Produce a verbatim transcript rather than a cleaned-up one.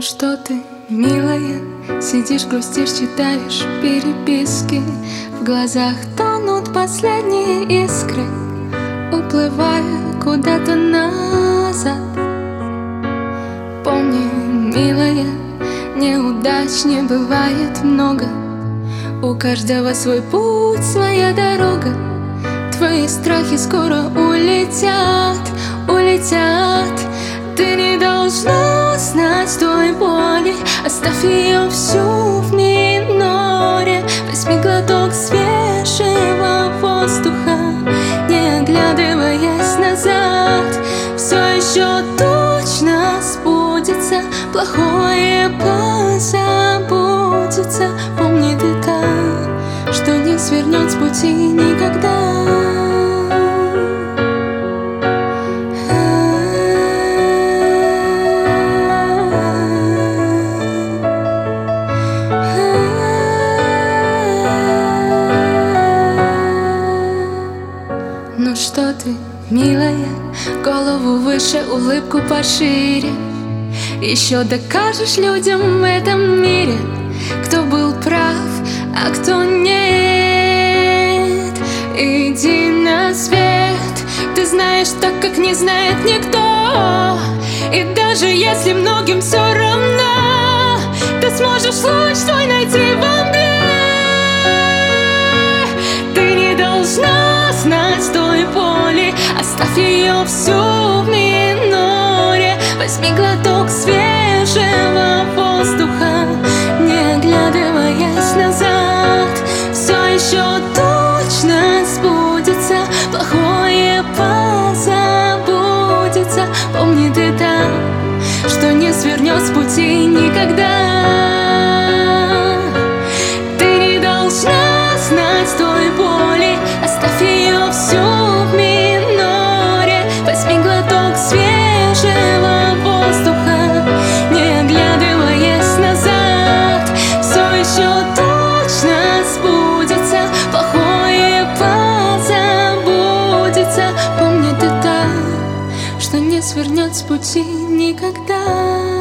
что ты, милая, сидишь, грустишь, читаешь переписки. В глазах тонут последние искры, уплывая куда-то назад. Помни, милая, неудач не бывает много. У каждого свой путь, своя дорога. Твои страхи скоро улетят, улетят. Ты не должна знать той боли, оставь ее всю в миноре. Возьми глоток свежего воздуха, не оглядываясь назад. Все еще точно сбудется, плохое позабудется. Помни ты так, что не свернет с пути никогда. Ну что ты, милая, голову выше, улыбку пошире. Еще докажешь людям в этом мире, кто был прав, а кто нет. Иди на свет, ты знаешь так, как не знает никто. И даже если многим все равно, ты сможешь луч свой найти во мгле. Ты не должна знать той боли, оставь ее всю в миноре. Возьми глоток свежего воздуха, не оглядываясь назад. Все еще точно сбудется, плохое позабудется. Помни ты так, что не свернет с пути никогда. Ты не должна знать той боли, оставь ее всю в миноре. Возьми глоток свежего воздуха, не оглядываясь назад. Все еще точно сбудется, плохое позабудется. Помни ты так, что не свернет с пути никогда.